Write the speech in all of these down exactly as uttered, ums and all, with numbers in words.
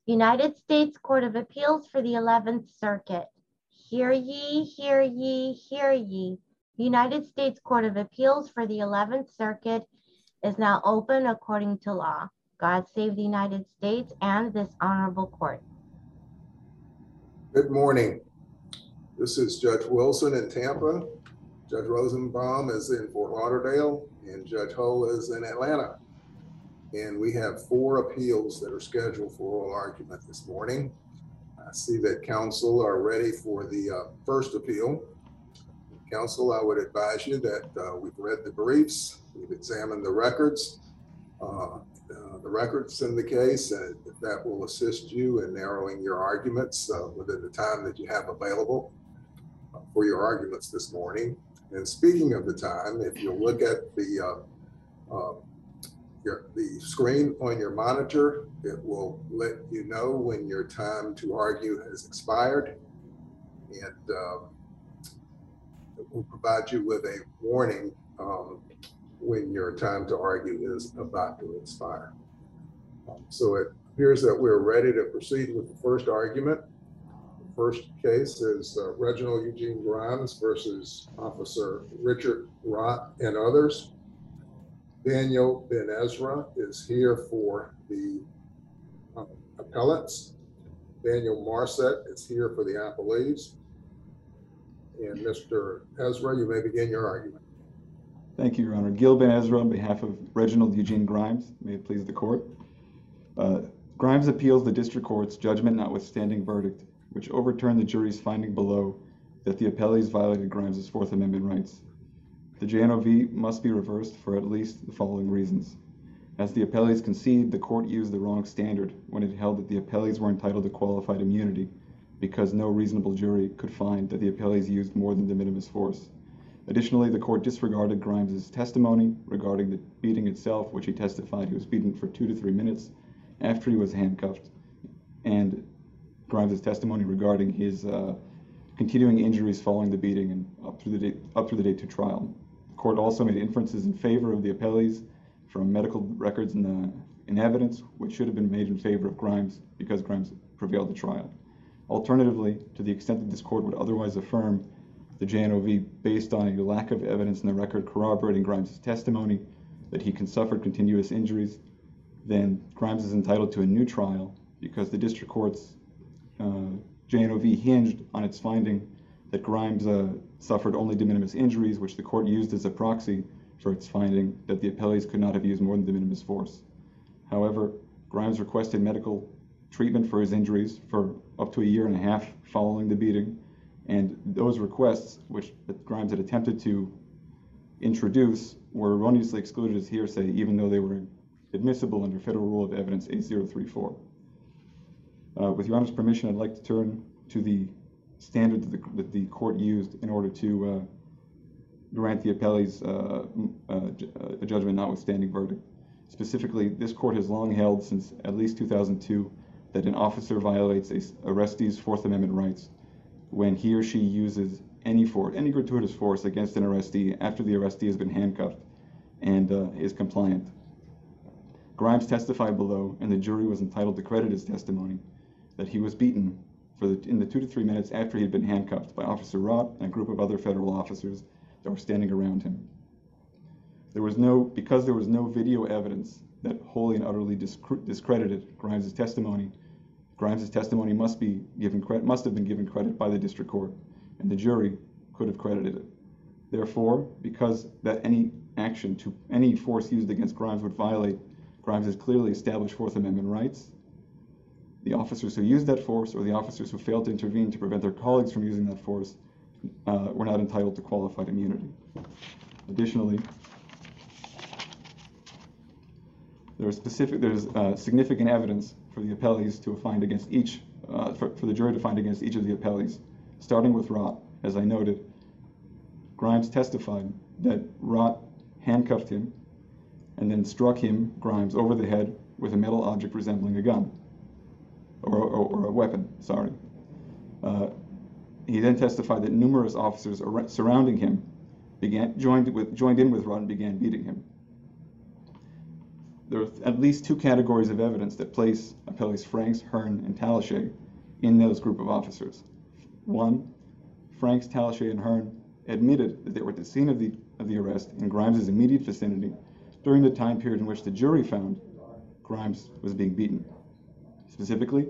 United States Court of Appeals for the eleventh Circuit. Hear ye, hear ye, hear ye. United States Court of Appeals for the eleventh Circuit is now open according to law. God save the United States and this honorable court. Good morning. This is Judge Wilson in Tampa. Judge Rosenbaum is in Fort Lauderdale and Judge Hull is in Atlanta. And we have four appeals that are scheduled for oral argument this morning. I see that counsel are ready for the uh, first appeal. Counsel, I would advise you that uh, we've read the briefs, we've examined the records, uh, uh, the records in the case, and if that will assist you in narrowing your arguments uh, within the time that you have available uh, for your arguments this morning. And speaking of the time, if you look at the uh, uh, Your, the screen on your monitor, it will let you know when your time to argue has expired, and um, it will provide you with a warning um, when your time to argue is about to expire. Um, so it appears that we're ready to proceed with the first argument. The first case is uh, Reginald Eugene Grimes versus Officer Richard Rott and others. Daniel Ben Ezra is here for the um, appellants. Daniel Marset is here for the appellees. And Mister Ezra, you may begin your argument. Thank you, Your Honor. Gil Ben Ezra on behalf of Reginald Eugene Grimes. May it please the court. Uh, Grimes appeals the district court's judgment notwithstanding verdict, which overturned the jury's finding below that the appellees violated Grimes' Fourth Amendment rights. The J N O V must be reversed for at least the following reasons. As the appellees concede, the court used the wrong standard when it held that the appellees were entitled to qualified immunity because no reasonable jury could find that the appellees used more than de minimis force. Additionally, the court disregarded Grimes' testimony regarding the beating itself, which he testified he was beaten for two to three minutes after he was handcuffed, and Grimes' testimony regarding his uh, continuing injuries following the beating and up through the day, up through the day to trial. The court also made inferences in favor of the appellees from medical records in, the, in evidence, which should have been made in favor of Grimes because Grimes prevailed at trial. Alternatively, to the extent that this court would otherwise affirm the J N O V based on a lack of evidence in the record corroborating Grimes' testimony that he can suffer continuous injuries, then Grimes is entitled to a new trial because the district court's uh, J N O V hinged on its finding that Grimes uh, suffered only de minimis injuries, which the court used as a proxy for its finding that the appellees could not have used more than de minimis force. However, Grimes requested medical treatment for his injuries for up to a year and a half following the beating, and those requests, which Grimes had attempted to introduce, were erroneously excluded as hearsay, even though they were admissible under Federal Rule of Evidence eight zero three four. Uh, with Your Honor's permission, I'd like to turn to the standard that the, that the court used in order to uh, grant the appellees uh, uh, a judgment notwithstanding verdict. Specifically, this court has long held since at least two thousand two that an officer violates a arrestee's Fourth Amendment rights when he or she uses any force, any gratuitous force against an arrestee after the arrestee has been handcuffed and uh, is compliant. Grimes testified below, and the jury was entitled to credit his testimony, that he was beaten for the, in the two to three minutes after he had been handcuffed by Officer Rott and a group of other federal officers that were standing around him. There was no, because there was no video evidence that wholly and utterly discredited Grimes' testimony, Grimes' testimony must be given credit, must have been given credit by the district court, and the jury could have credited it. Therefore, because that any action to any force used against Grimes would violate Grimes' clearly established Fourth Amendment rights, the officers who used that force or the officers who failed to intervene to prevent their colleagues from using that force uh, were not entitled to qualified immunity. Additionally, there is specific, there's uh, significant evidence for the appellees to find against each, uh, for, for the jury to find against each of the appellees. Starting with Rott, as I noted, Grimes testified that Rott handcuffed him and then struck him, Grimes, over the head with a metal object resembling a gun, or, or, or a weapon, sorry. Uh, he then testified that numerous officers ar- surrounding him began, joined, with, joined in with Rott and began beating him. there are at least two categories of evidence that place appellees Franks, Hearn, and Talashe in those group of officers. One, Franks, Talashe, and Hearn admitted that they were at the scene of the, of the arrest in Grimes' immediate vicinity during the time period in which the jury found Grimes was being beaten. Specifically,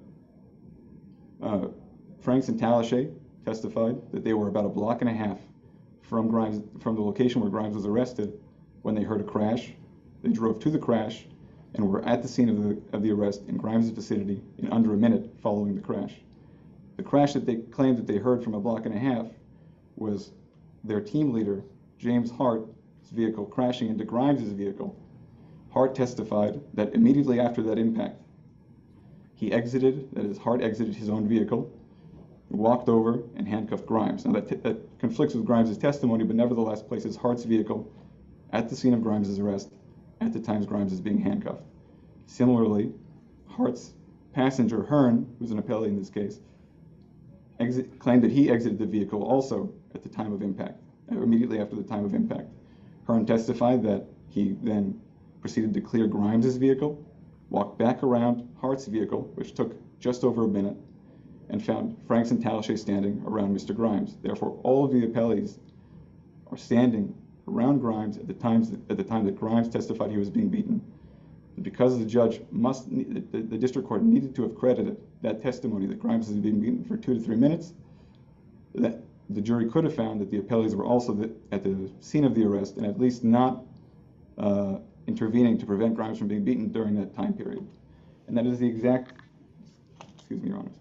uh, Franks and Talashe testified that they were about a block and a half from Grimes, from the location where Grimes was arrested when they heard a crash. They drove to the crash and were at the scene of the, of the arrest in Grimes' vicinity in under a minute following the crash. The crash that they claimed that they heard from a block and a half was their team leader, James Hart's vehicle crashing into Grimes' vehicle. Hart testified that immediately after that impact, he exited, that is, Hart exited his own vehicle, walked over and handcuffed Grimes. Now that, that conflicts with Grimes' testimony, but nevertheless places Hart's vehicle at the scene of Grimes' arrest at the time Grimes is being handcuffed. Similarly, Hart's passenger, Hearn, who's an appellee in this case, exit, claimed that he exited the vehicle also at the time of impact, or immediately after the time of impact. Hearn testified that he then proceeded to clear Grimes' vehicle, walked back around Hart's vehicle, which took just over a minute, and found Franks and Talashe standing around Mister Grimes. Therefore, all of the appellees are standing around Grimes at the times at the time that Grimes testified he was being beaten. And because the judge must, the, the district court needed to have credited that testimony that Grimes was being beaten for two to three minutes, that the jury could have found that the appellees were also the, at the scene of the arrest and at least not uh, intervening to prevent Grimes from being beaten during that time period. And that is the exact, excuse me, Your Honors.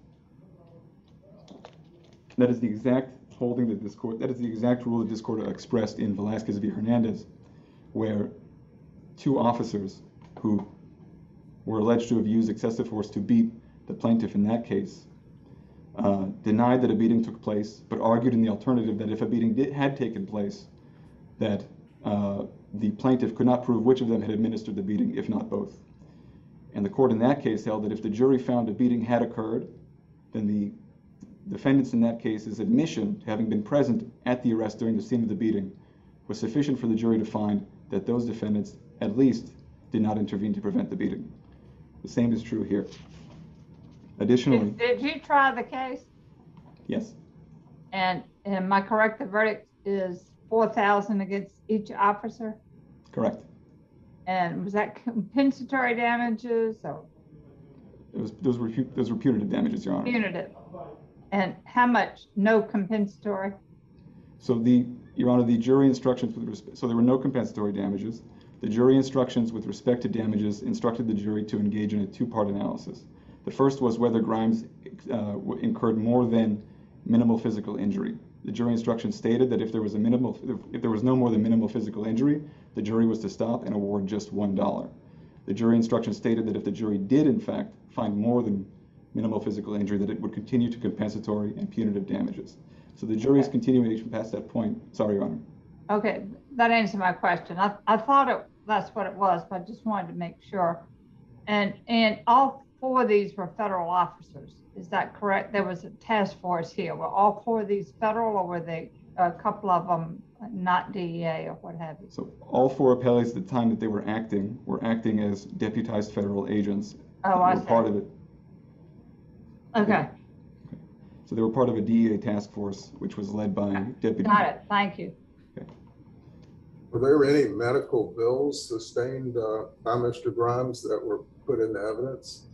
That is the exact holding that this court, that is the exact rule that this court expressed in Velasquez v. Hernandez, where two officers who were alleged to have used excessive force to beat the plaintiff in that case uh, denied that a beating took place, but argued in the alternative that if a beating did, had taken place, that uh, the plaintiff could not prove which of them had administered the beating, if not both. And the court in that case held that if the jury found a beating had occurred, then the defendants in that case's admission to having been present at the arrest during the scene of the beating was sufficient for the jury to find that those defendants at least did not intervene to prevent the beating. The same is true here. Additionally, Did, did you try the case? Yes. And am I correct? The verdict is four thousand against each officer? Correct. And was that compensatory damages or It was those were those were punitive damages, Your Honor. punitive? And how much? No compensatory? So the, Your Honor, the jury instructions with respect, so there were no compensatory damages. The jury instructions with respect to damages instructed the jury to engage in a two-part analysis. The first was whether Grimes uh, incurred more than minimal physical injury. The jury instructions stated that if there was a minimal, if there was no more than minimal physical injury, the jury was to stop and award just one dollar. The jury instructions stated that if the jury did in fact find more than minimal physical injury, that it would continue to compensatory and punitive damages. So the jury's continuation past that point. Sorry, Your Honor. Okay, that answered my question. I, I thought it, that's what it was, but I just wanted to make sure. And and all four of these were federal officers. Is that correct? There was a task force here. Were all four of these federal, or were they a couple of them not D E A or what have you? So all four appellees at the time that they were acting were acting as deputized federal agents. Oh, I were see. part of it. Okay, So they were part of a D E A task force, which was led by Deputy. got it. Thank you. Were there any medical bills sustained uh, by Mister Grimes that were put into evidence?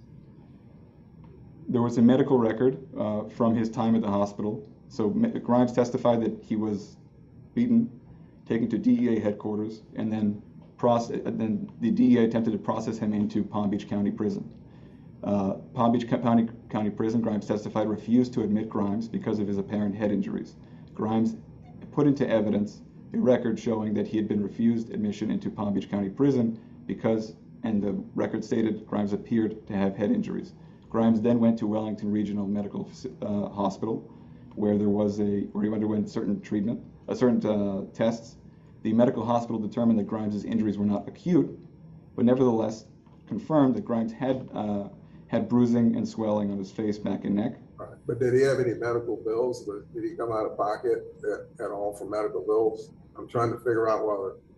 There was a medical record uh, from his time at the hospital. So Grimes testified that he was beaten, taken to D E A headquarters, and then, process, then the D E A attempted to process him into Palm Beach County Prison. Uh, Palm Beach County, County Prison, Grimes testified, refused to admit Grimes because of his apparent head injuries. Grimes put into evidence a record showing that he had been refused admission into Palm Beach County Prison because, and the record stated, Grimes appeared to have head injuries. Grimes then went to Wellington Regional Medical uh, Hospital, where there was a, where he underwent certain treatment, uh, certain uh, tests. The medical hospital determined that Grimes's injuries were not acute, but nevertheless confirmed that Grimes had uh, had bruising and swelling on his face, back, and neck. Right. But did he have any medical bills? Did he come out of pocket at, at all for medical bills? I'm trying to figure out whether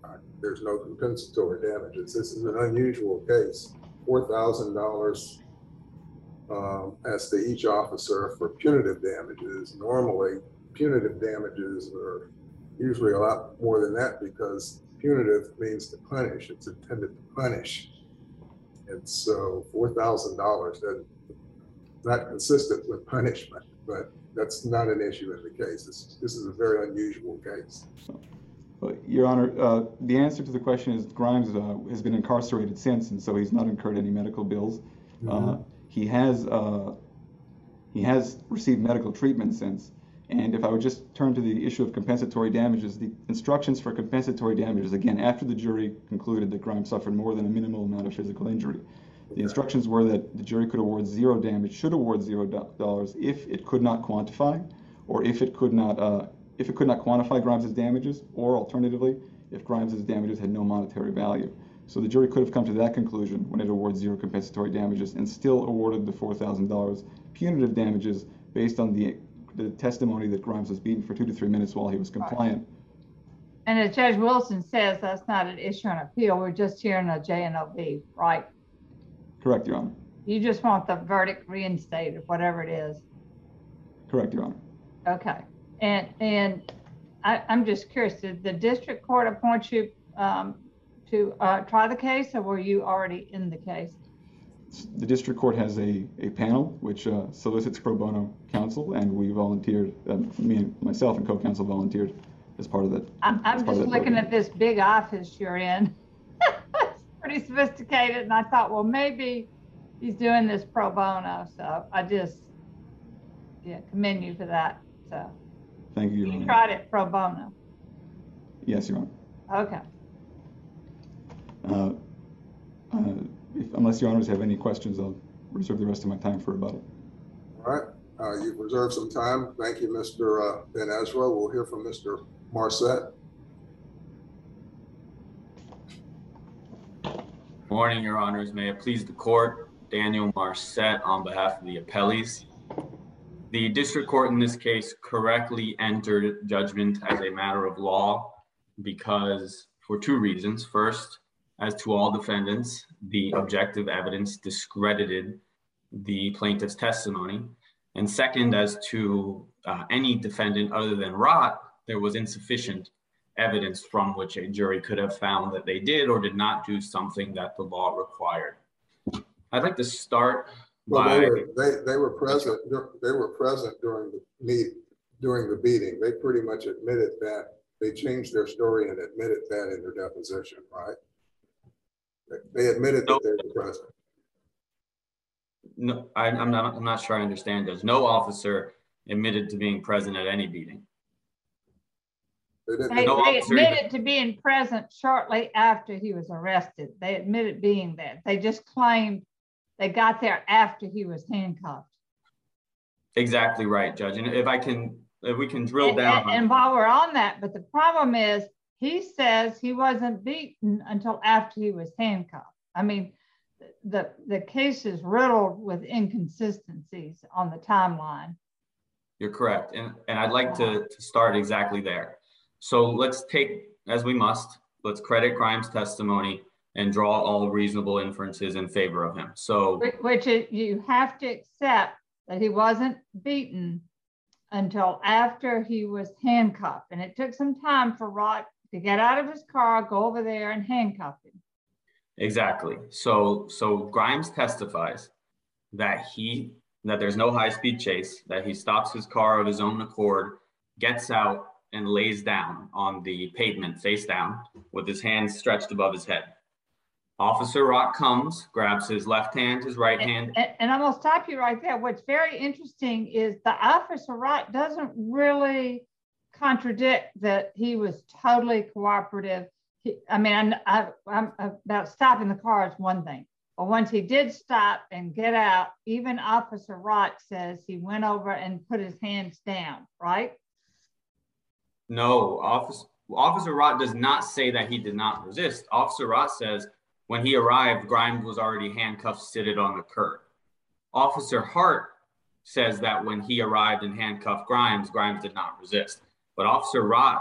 Uh, There's no compensatory damages. This is an unusual case. four thousand dollars um, as to each officer for punitive damages. Normally, punitive damages are usually a lot more than that because punitive means to punish. It's intended to punish. And so four thousand dollars, that's not consistent with punishment, but that's not an issue in the case. This, this is a very unusual case. Well, Your Honor, uh, the answer to the question is Grimes uh, has been incarcerated since, and so he's not incurred any medical bills. Mm-hmm. uh, he has uh, he has received medical treatment since. And if I would just turn to the issue of compensatory damages, the instructions for compensatory damages, again, after the jury concluded that Grimes suffered more than a minimal amount of physical injury, the instructions were that the jury could award zero damage, should award zero dollars if it could not quantify, or if it could not, uh, if it could not quantify Grimes's damages, or alternatively, if Grimes's damages had no monetary value. So the jury could have come to that conclusion when it awards zero compensatory damages and still awarded the four thousand dollars punitive damages based on the the testimony that Grimes was beaten for two to three minutes while he was compliant. Right. And as Judge Wilson says, that's not an issue on appeal. We're just hearing a J N O B, right? Correct, Your Honor. You just want the verdict reinstated, whatever it is. Correct, Your Honor. Okay. And and I, I'm just curious, did the district court appoint you um, to uh, try the case, or were you already in the case? The district court has a, a panel which uh, solicits pro bono counsel, and we volunteered, uh, me and myself and co-counsel volunteered as part of that. I'm, I'm just looking program. at this big office you're in. It's pretty sophisticated, and I thought, well, maybe he's doing this pro bono. So I just, yeah, commend you for that. So thank you, Your you Honor. tried it pro bono. Yes, Your Honor. Okay. Uh, uh, If, unless Your Honors have any questions, I'll reserve the rest of my time for rebuttal. All right, uh, you've reserved some time. Thank you, Mister Uh, Ben Ezra. We'll hear from Mister Marcet. Morning, Your Honors. May it please the court, Daniel Marcet on behalf of the appellees. The district court in this case correctly entered judgment as a matter of law because for two reasons. First, as to all defendants, the objective evidence discredited the plaintiff's testimony. And second, as to uh, any defendant other than Rott, there was insufficient evidence from which a jury could have found that they did or did not do something that the law required. I'd like to start well, by- they were, they, they were present, they were present during the meet, during the beating. They pretty much admitted that, they changed their story and admitted that in their deposition, right? They admitted that they were present. No, I, I'm not. I'm not sure I understand this. No officer admitted to being present at any beating. They, didn't, They, no they officer admitted even, to being present shortly after he was arrested. They admitted being there. They just claimed they got there after he was handcuffed. exactly right, Judge. And if I can, if we can drill and, down. And, and while we're on that, but the problem is, he says he wasn't beaten until after he was handcuffed. I mean, the, the case is riddled with inconsistencies on the timeline. You're correct. And, and I'd like to, to start exactly there. So let's take, as we must, let's credit Grimes' testimony and draw all reasonable inferences in favor of him. So, which is, you have to accept that he wasn't beaten until after he was handcuffed. And it took some time for Rott to get out of his car, go over there and handcuff him. Exactly. So, so Grimes testifies that he, that there's no high-speed chase, that he stops his car of his own accord, gets out and lays down on the pavement face down with his hands stretched above his head. Officer Rott comes, grabs his left hand, his right and, hand. And, and I'm gonna stop you right there. What's very interesting is the officer Rott doesn't really contradict that he was totally cooperative. He, I mean, I'm, I, I'm about stopping the car is one thing, but once he did stop and get out, even Officer Rott says he went over and put his hands down, right? No, Officer, Officer Rott does not say that he did not resist. Officer Rott says when he arrived, Grimes was already handcuffed, seated on the curb. Officer Hart says that when he arrived and handcuffed Grimes, Grimes did not resist. But Officer Rott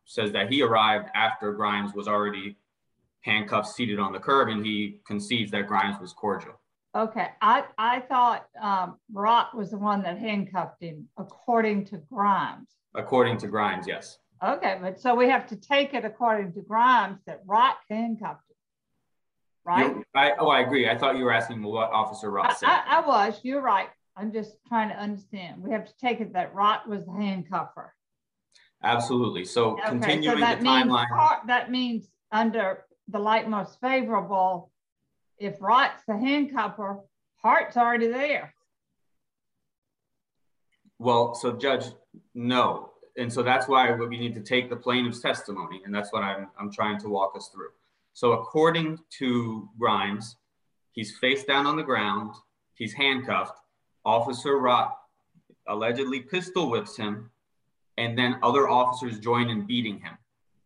says that he arrived after Grimes was already handcuffed, seated on the curb, and he concedes that Grimes was cordial. Okay, I, I thought um, Rott was the one that handcuffed him, according to Grimes. According to Grimes, yes. Okay, but so we have to take it according to Grimes that Rott handcuffed him, right? You, I, oh, I agree. I thought you were asking what Officer Rott said. I, I, I was, you're right. I'm just trying to understand. We have to take it that Rott was the handcuffer. Absolutely. So Okay, continuing so that the means timeline. Hart, that means under the light most favorable, if Rott's the handcuffer, Hart's already there. Well, so Judge, no. And so that's why we need to take the plaintiff's testimony, and that's what I'm, I'm trying to walk us through. So according to Grimes, he's face down on the ground, he's handcuffed, Officer Rott allegedly pistol whips him, and then other officers join in beating him.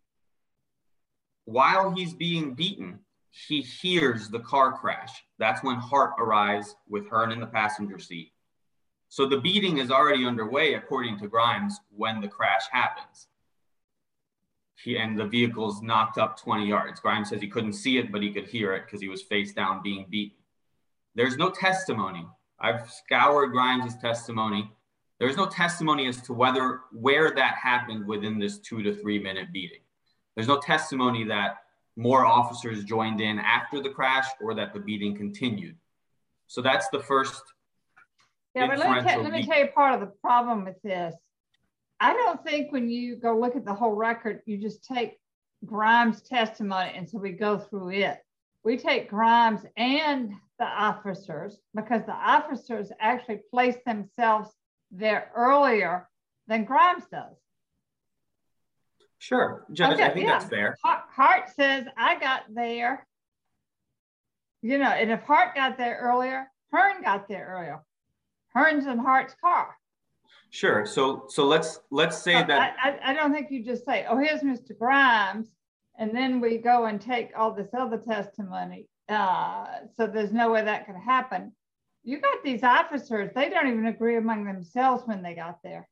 While he's being beaten, he hears the car crash. That's when Hart arrives with Hearn in the passenger seat. So the beating is already underway, according to Grimes, when the crash happens. He, and the vehicle's knocked up twenty yards. Grimes says he couldn't see it, but he could hear it because he was face down being beaten. There's no testimony. I've scoured Grimes' testimony. There's no testimony as to whether where that happened within this two to three minute beating. There's no testimony that more officers joined in after the crash or that the beating continued. So that's the first. Yeah, but let me, tell, let me tell you part of the problem with this. I don't think when you go look at the whole record, you just take Grimes' testimony and so we go through it. We take Grimes and the officers because the officers actually placed themselves there earlier than Grimes does. Sure, Judge, okay, I think yeah. that's fair. Hart says, I got there, you know, and if Hart got there earlier, Hearn got there earlier. Hearn's in Hart's car. Sure, so so let's let's say so that. I, I, I don't think you just say, oh, here's Mister Grimes, and then we go and take all this other testimony. Uh, so there's no way that could happen. You got these officers, they don't even agree among themselves when they got there.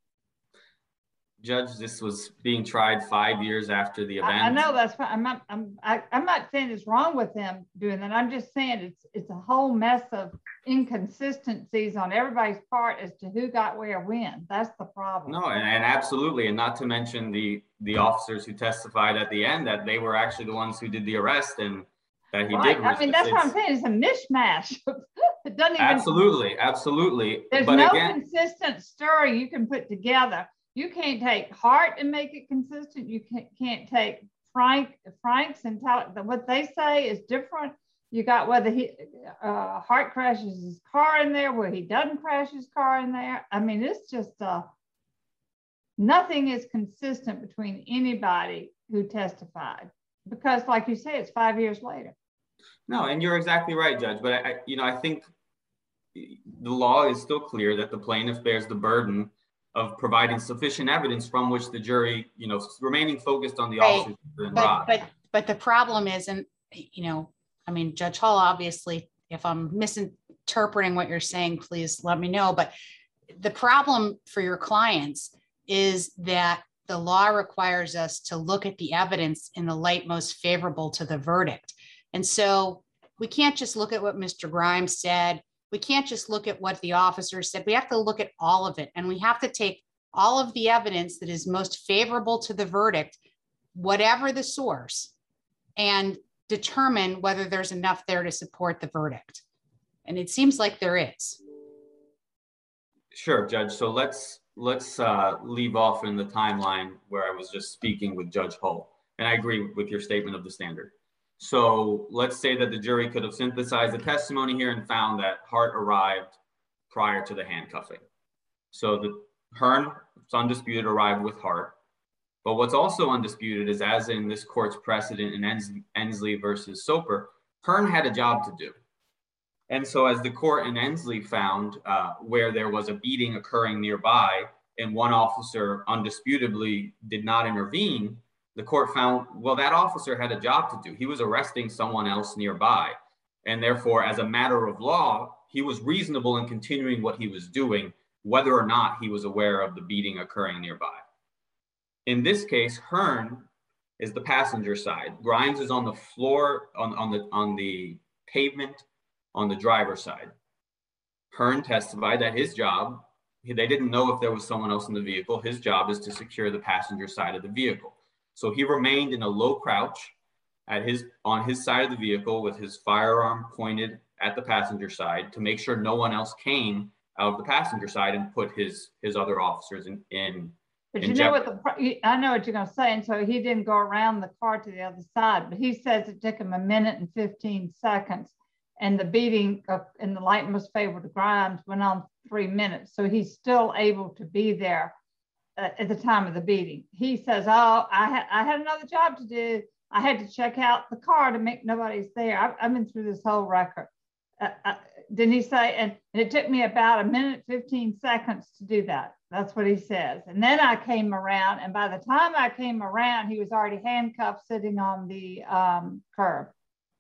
Judge, this was being tried five years after the event. I, I know that's fine. I'm not. I'm. I, I'm not saying it's wrong with them doing that. I'm just saying it's it's a whole mess of inconsistencies on everybody's part as to who got where when. That's the problem. No, and, and absolutely, and not to mention the the officers who testified at the end that they were actually the ones who did the arrest and that he right. did. I mean, that's what I'm saying. It's a mishmash. It doesn't even. Absolutely, absolutely. There's but no again, consistent story you can put together. You can't take Hart and make it consistent. You can't, can't take Frank, Frank's and tell what they say is different. You got whether he uh, Hart crashes his car in there, where he doesn't crash his car in there. I mean, it's just uh, nothing is consistent between anybody who testified because, like you say, it's five years later. No, and you're exactly right, Judge. But I, you know, I think the law is still clear that the plaintiff bears the burden of providing sufficient evidence from which the jury, you know, remaining focused on the right. officers. But, but, but the problem is, and, you know, I mean, Judge Hall, obviously, if I'm misinterpreting what you're saying, please let me know. But the problem for your clients is that the law requires us to look at the evidence in the light most favorable to the verdict. And so we can't just look at what Mister Grimes said. We can't just look at what the officers said. We have to look at all of it. And we have to take all of the evidence that is most favorable to the verdict, whatever the source, and determine whether there's enough there to support the verdict. And it seems like there is. Sure, Judge. So let's let's uh, leave off in the timeline where I was just speaking with Judge Hull. And I agree with your statement of the standard. So let's say that the jury could have synthesized the testimony here and found that Hart arrived prior to the handcuffing. So the Hearn, it's undisputed, arrived with Hart. But what's also undisputed is, as in this court's precedent in Ens Ensley versus Soper, Hearn had a job to do. And so as the court in Ensley found, uh, where there was a beating occurring nearby and one officer undisputably did not intervene, the court found, well, that officer had a job to do. He was arresting someone else nearby. And therefore, as a matter of law, he was reasonable in continuing what he was doing, whether or not he was aware of the beating occurring nearby. in this case, Hearn is the passenger side. Grimes is on the floor, on, on the on the pavement, on the driver's side. Hearn testified that his job, they didn't know if there was someone else in the vehicle. His job is to secure the passenger side of the vehicle. So he remained in a low crouch at his on his side of the vehicle with his firearm pointed at the passenger side to make sure no one else came out of the passenger side and put his his other officers in in But in you know jeopardy. what the, I know what you're gonna say, and so he didn't go around the car to the other side, but he says it took him a minute and fifteen seconds, and the beating of, in the light most favorable to Grimes went on three minutes. So he's still able to be there uh, at the time of the beating. He says, oh, I had, I had another job to do. I had to check out the car to make nobody's there. I've, I've been through this whole record. Uh, uh, didn't he say, and, and it took me about a minute, fifteen seconds to do that. That's what he says. And then I came around, and by the time I came around, he was already handcuffed sitting on the um, curb.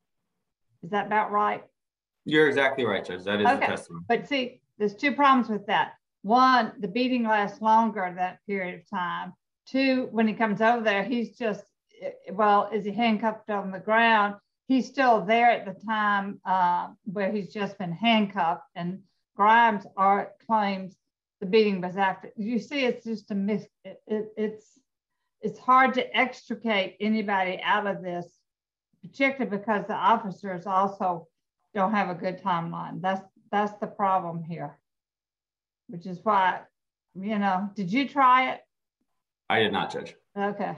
Is that about right? You're exactly right, Judge. That is Okay. the testimony. But see, there's two problems with that. One, the beating lasts longer that period of time. Two, when he comes over there, he's just, well, is he handcuffed on the ground? He's still there at the time uh, where he's just been handcuffed, and Grimes are, claims the beating was after. You see, it's just a mis. It, it, it's it's hard to extricate anybody out of this, particularly because the officers also don't have a good timeline. That's that's the problem here, which is why, you know, did you try it? I did not, Judge. Okay.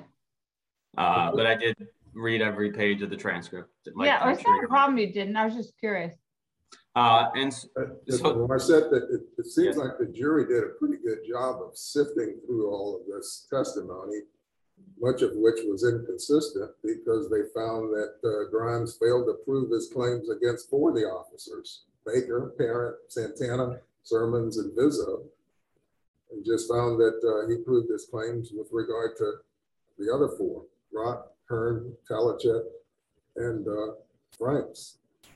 Uh, but I did read every page of the transcript. Like, yeah, I'm it's sure not a problem you didn't. I was just curious. Uh, and s- Uh, so, Marcette, that it, it seems Yes. like the jury did a pretty good job of sifting through all of this testimony, much of which was inconsistent because they found that uh, Grimes failed to prove his claims against four of the officers: Baker, Parent, Santana, Sermons, and Vizzo, and just found that uh, he proved his claims with regard to the other four: Rock, Hearn, Talichet, and uh, Franks.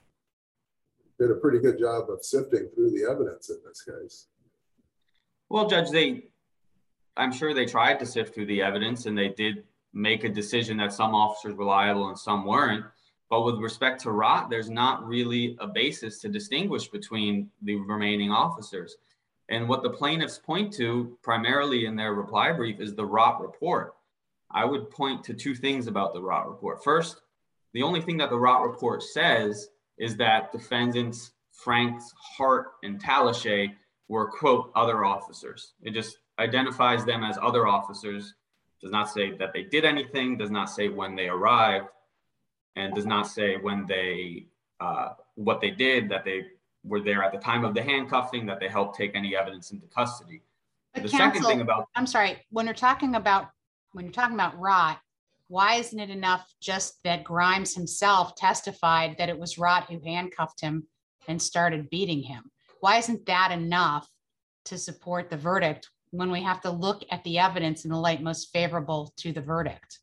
Did a pretty good job of sifting through the evidence in this case. well, Judge, they, I'm sure they tried to sift through the evidence, and they did make a decision that some officers were liable and some weren't. But with respect to Rott, there's not really a basis to distinguish between the remaining officers. And what the plaintiffs point to primarily in their reply brief is the Rott report. I would point to two things about the Rott report. First, the only thing that the Rott report says is that defendants Franks, Hart, and Talichet were, quote, other officers. It just identifies them as other officers, does not say that they did anything, does not say when they arrived, and does not say when they, uh, what they did, that they were there at the time of the handcuffing, that they helped take any evidence into custody. But The counsel, second thing about, I'm sorry, when you're talking about, when you're talking about Rott, why isn't it enough just that Grimes himself testified that it was Rott who handcuffed him and started beating him? Why isn't that enough to support the verdict when we have to look at the evidence in the light most favorable to the verdict?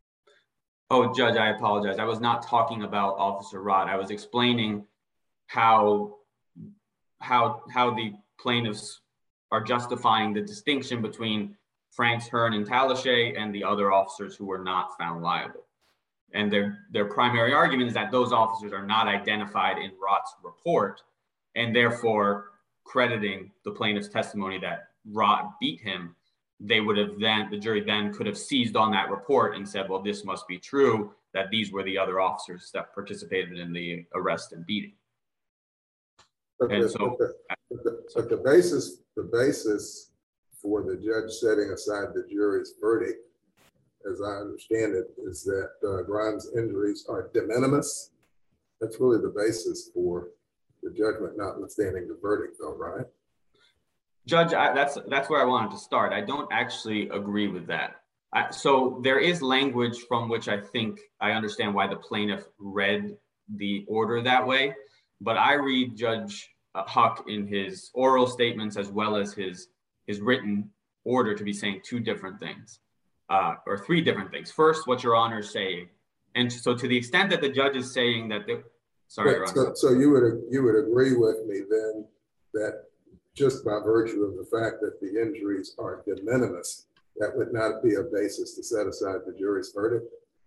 oh, Judge, I apologize. I was not talking about Officer Rott. I was explaining how, how, how the plaintiffs are justifying the distinction between Franks, Hearn, and Talichet and the other officers who were not found liable. And their, their primary argument is that those officers are not identified in Rott's report, and therefore crediting the plaintiff's testimony that Rott beat him, they would have then, the jury then could have seized on that report and said, well, this must be true, that these were the other officers that participated in the arrest and beating. But And the, so- but the, but the, but the basis, the basis for the judge setting aside the jury's verdict, as I understand it, is that uh, Grimes' injuries are de minimis. That's really the basis for the judgment, notwithstanding the verdict, though, right? Judge, I, that's that's where I wanted to start. I don't actually agree with that. I, so there is language from which I think I understand why the plaintiff read the order that way, but I read Judge uh, Huck in his oral statements as well as his his written order to be saying two different things, uh, or three different things. First, what Your Honor is saying, and so to the extent that the judge is saying that the, sorry, Your So, Honor. so you would you would agree with me then that just by virtue of the fact that the injuries are de minimis, that would not be a basis to set aside the jury's verdict?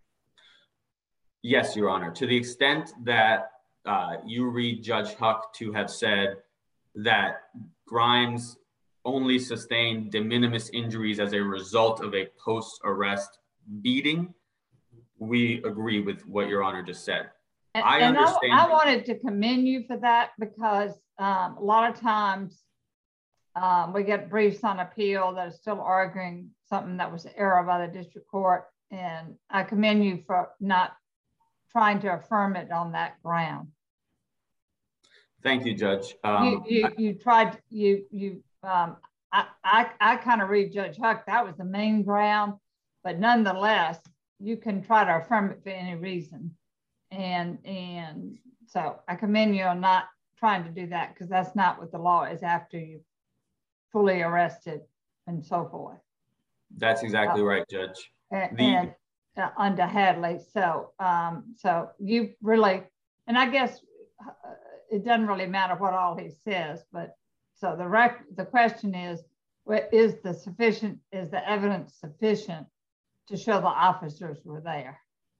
Yes, Your Honor. To the extent that uh, you read Judge Huck to have said that Grimes only sustained de minimis injuries as a result of a post-arrest beating, we agree with what Your Honor just said. And, I and understand. I, I wanted to commend you for that, because um, a lot of times um, we get briefs on appeal that are still arguing something that was error by the district court. And I commend you for not trying to affirm it on that ground. Thank you, Judge. Um, you, you, you tried, you, you, um, I, I, I kind of read Judge Huck, that was the main ground, but nonetheless, you can try to affirm it for any reason. And, and so I commend you on not trying to do that, because that's not what the law is after you fully arrested and so forth. That's exactly uh, right, Judge. And, The, and uh, under Hadley. So, um, so you really, and I guess uh, it doesn't really matter what all he says, but so the rec, the question is, what is the sufficient, is the evidence sufficient to show the officers were there?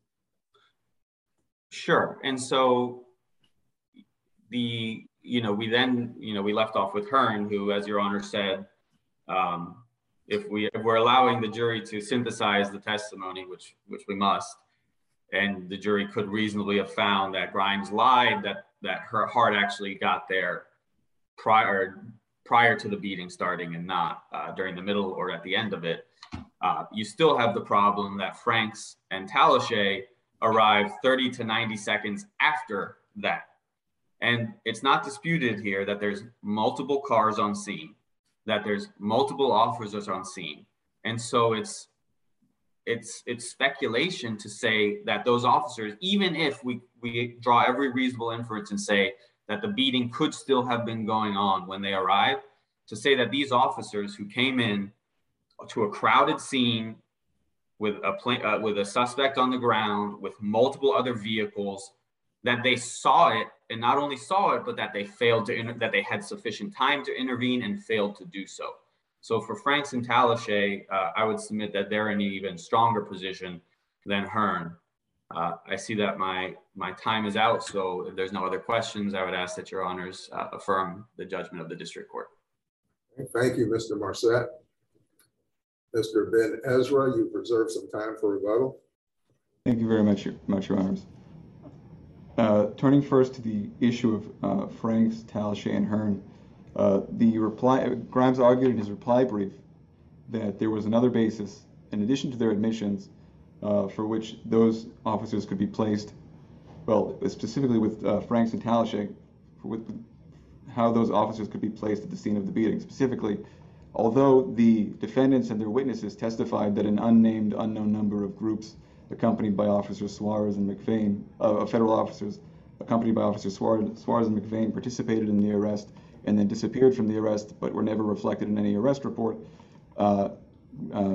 Sure. And so the, you know, we then, you know, we left off with Hearn, who, as Your Honor said, um, if we if we're allowing the jury to synthesize the testimony, which which we must, and the jury could reasonably have found that Grimes lied, that that her heart actually got there prior prior to the beating starting and not uh, during the middle or at the end of it. Uh, you still have the problem that Franks and Talashe arrived thirty to ninety seconds after that. And it's not disputed here that there's multiple cars on scene, that there's multiple officers on scene. And so it's it's it's speculation to say that those officers, even if we, we draw every reasonable inference and say that the beating could still have been going on when they arrived, to say that these officers who came in to a crowded scene with a plane, uh, with a suspect on the ground, with multiple other vehicles, that they saw it, and not only saw it, but that they failed to, inter- that they had sufficient time to intervene and failed to do so. So for Franks and Talashe, uh, I would submit that they're in an even stronger position than Hearn. Uh, I see that my my time is out, so if there's no other questions, I would ask that Your Honors uh, affirm the judgment of the district court. Thank you, Mister Marset. Mister Ben Ezra, you've reserved some time for rebuttal. Thank you very much, much Your Honors. Uh, turning first to the issue of uh, Franks, Talashe, and Hearn, uh, the reply, Grimes argued in his reply brief that there was another basis, in addition to their admissions, uh, for which those officers could be placed, well, specifically with uh, Franks and Talashe, with how those officers could be placed at the scene of the beating. Specifically, although the defendants and their witnesses testified that an unnamed, unknown number of groups accompanied by Officers Suarez and McVeigh, uh, federal officers accompanied by Officers Suarez, Suarez and McVeigh participated in the arrest and then disappeared from the arrest, but were never reflected in any arrest report. Uh, uh,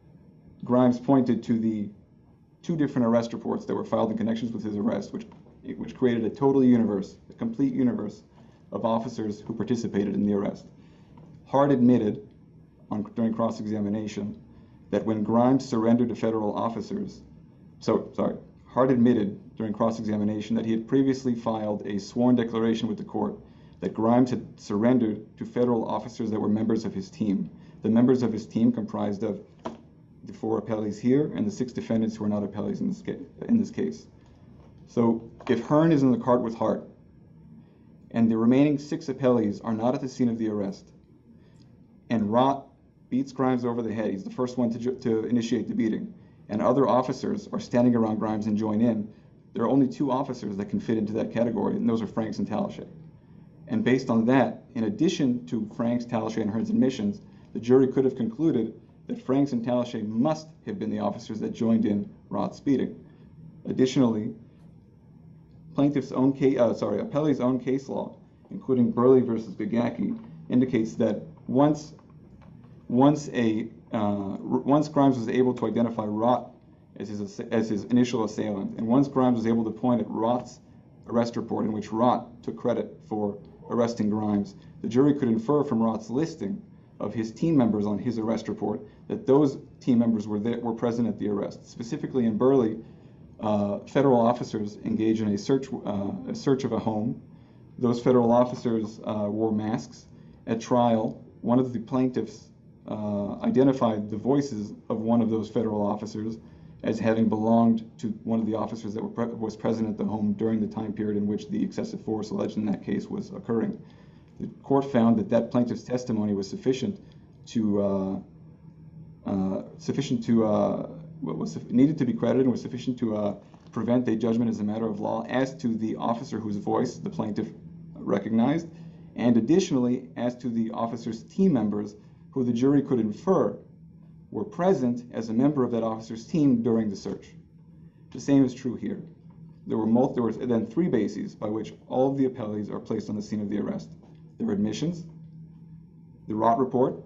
Grimes pointed to the two different arrest reports that were filed in connections with his arrest, which which created a total universe, a complete universe of officers who participated in the arrest. Hart admitted on, during cross-examination that when Grimes surrendered to federal officers, so sorry, Hart admitted during cross-examination that he had previously filed a sworn declaration with the court that Grimes had surrendered to federal officers that were members of his team. The members of his team comprised of the four appellees here and the six defendants who are not appellees in this case. In this case. So if Hearn is in the cart with Hart and the remaining six appellees are not at the scene of the arrest, and Rott beats Grimes over the head, he's the first one to, to initiate the beating, and other officers are standing around Grimes and join in, there are only two officers that can fit into that category, and those are Franks and Talashe. And based on that, in addition to Franks, Talashe, and Hearn's admissions, the jury could have concluded that Franks and Talashe must have been the officers that joined in Rott's beating. Additionally, plaintiff's own case, uh, sorry, appellee's own case law, including Burley versus Bigacki, indicates that once, once a uh, once Grimes was able to identify Rott as his as his initial assailant, and once Grimes was able to point at Rott's arrest report in which Rott took credit for arresting Grimes, the jury could infer from Rott's listing of his team members on his arrest report, that those team members were there, were present at the arrest. Specifically in Burley, uh, federal officers engaged in a search, uh, a search of a home. Those federal officers uh, wore masks. At trial, one of the plaintiffs uh, identified the voices of one of those federal officers as having belonged to one of the officers that were pre was present at the home during the time period in which the excessive force alleged in that case was occurring. The court found that that plaintiff's testimony was sufficient to uh, uh, sufficient to uh, what was needed to be credited and was sufficient to uh, prevent a judgment as a matter of law as to the officer whose voice the plaintiff recognized, and additionally as to the officer's team members who the jury could infer were present as a member of that officer's team during the search. The same is true here. There were, multi there were then three bases by which all of the appellees are placed on the scene of the arrest. Their admissions, the Rott report,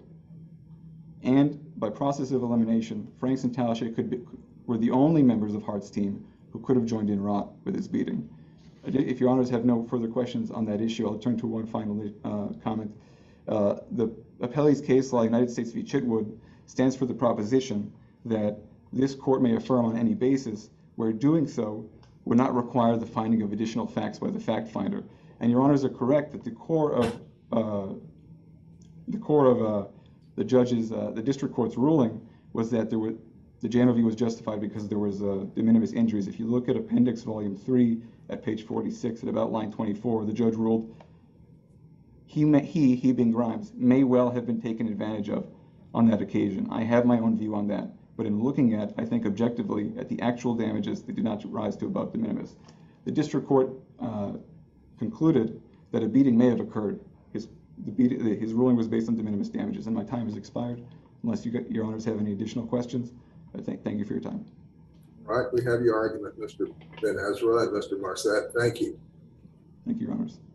and by process of elimination, Franks and Talashe could be, were the only members of Hart's team who could have joined in Rott with his beating. If your honors have no further questions on that issue, I'll turn to one final uh, comment. Uh, the appellee's case law, United States v. Chitwood, stands for the proposition that this court may affirm on any basis where doing so would not require the finding of additional facts by the fact finder. And your honors are correct that the core of uh, the core of uh, the judge's, uh, the district court's ruling was that there were the J N O V was justified because there was uh, de minimis injuries. If you look at Appendix Volume three at page forty-six at about line twenty-four, the judge ruled he, may, he, he being Grimes, may well have been taken advantage of on that occasion. I have my own view on that, but in looking at, I think objectively, at the actual damages, they did not rise to above de minimis. The district court uh, concluded that a beating may have occurred. His, the beat, his ruling was based on de minimis damages, and my time has expired. Unless you got, your honors have any additional questions, I think, thank you for your time. All right, we have your argument, Mister Ben Ezra and Mister Marset. Thank you. Thank you, your honors.